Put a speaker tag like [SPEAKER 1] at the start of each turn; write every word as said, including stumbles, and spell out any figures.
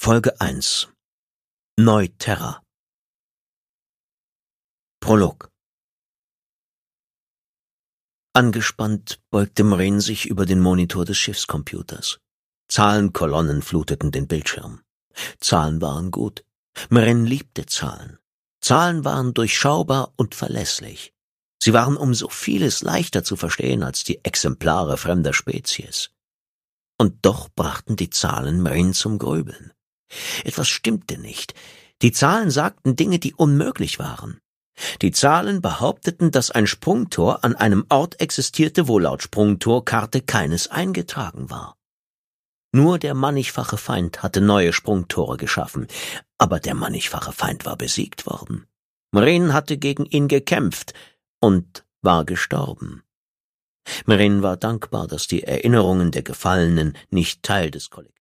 [SPEAKER 1] Folge eins Neuterra. Prolog. Angespannt beugte Mren sich über den Monitor des Schiffscomputers. Zahlenkolonnen fluteten den Bildschirm. Zahlen waren gut. Mren liebte Zahlen. Zahlen waren durchschaubar und verlässlich. Sie waren um so vieles leichter zu verstehen als die Exemplare fremder Spezies. Und doch brachten die Zahlen Mren zum Grübeln. Etwas stimmte nicht. Die Zahlen sagten Dinge, die unmöglich waren. Die Zahlen behaupteten, dass ein Sprungtor an einem Ort existierte, wo laut Sprungtorkarte keines eingetragen war. Nur der mannigfache Feind hatte neue Sprungtore geschaffen, aber der mannigfache Feind war besiegt worden. Mren hatte gegen ihn gekämpft und war gestorben. Mren war dankbar, dass die Erinnerungen der Gefallenen nicht Teil des Kollektivs